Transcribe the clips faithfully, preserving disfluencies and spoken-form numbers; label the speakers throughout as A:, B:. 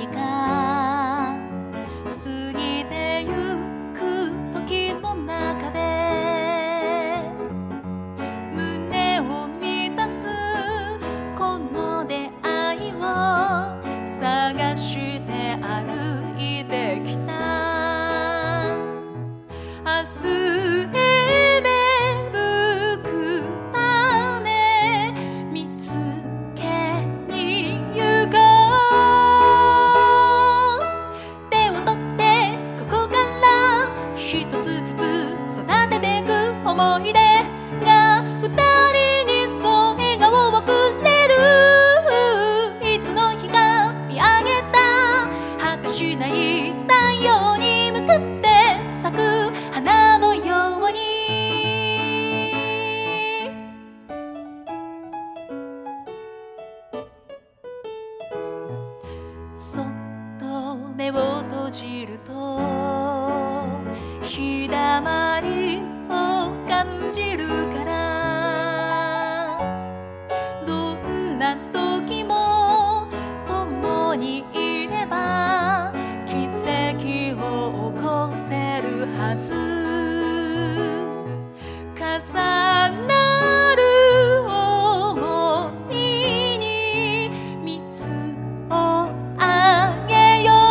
A: 何か過ぎてゆく時の中で胸を満たすこの出会いを探して歩いてきた。明日へ芽吹く種見つけに行こう。手を取ってここから一つずつ育ててく思い出が二人にそう笑顔をくれる。いつの日か見上げた果てしない太陽に向かって咲く花のように。そっと目を閉じると日だまりを感じるから、どんな時も共にいれば奇跡を起こせるはず。重なる想いに蜜をあげよ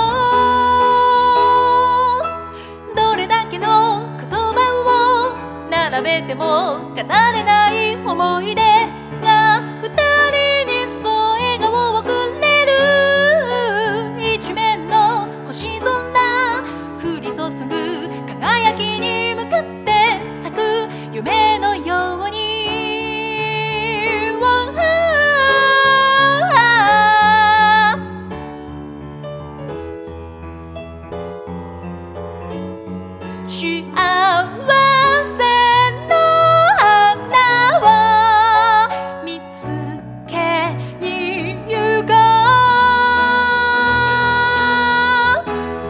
A: う。どれだけの言葉を並べても語れない思い出が二人にそう笑顔をくれる。一面の星空降り注ぐ輝きに向かって咲く夢のように。幸せの花を見つけに行こう。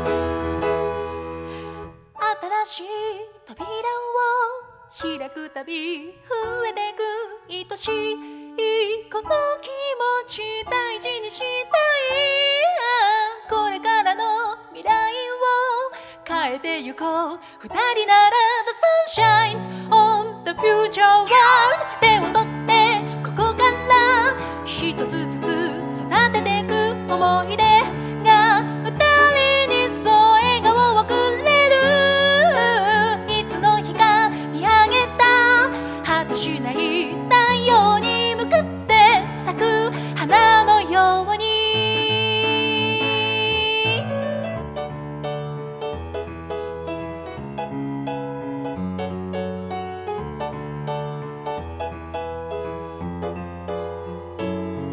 A: 新しい扉を開くたび増えてく愛しいこの気持ち大事にしたい。これからの未来を変えてゆこう。二人なら The sun shines on the future world。 手を取ってここから一つずつ育ててく思い出が二人にそう笑顔をくれる。いつの日か見上げた果てしない太陽に向かって咲く花のように。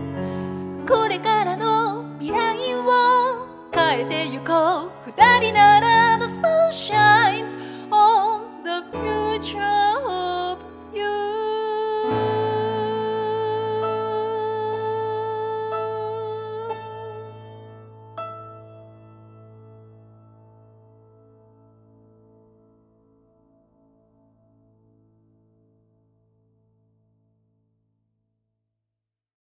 A: これからの未来を変えてゆこう。二人な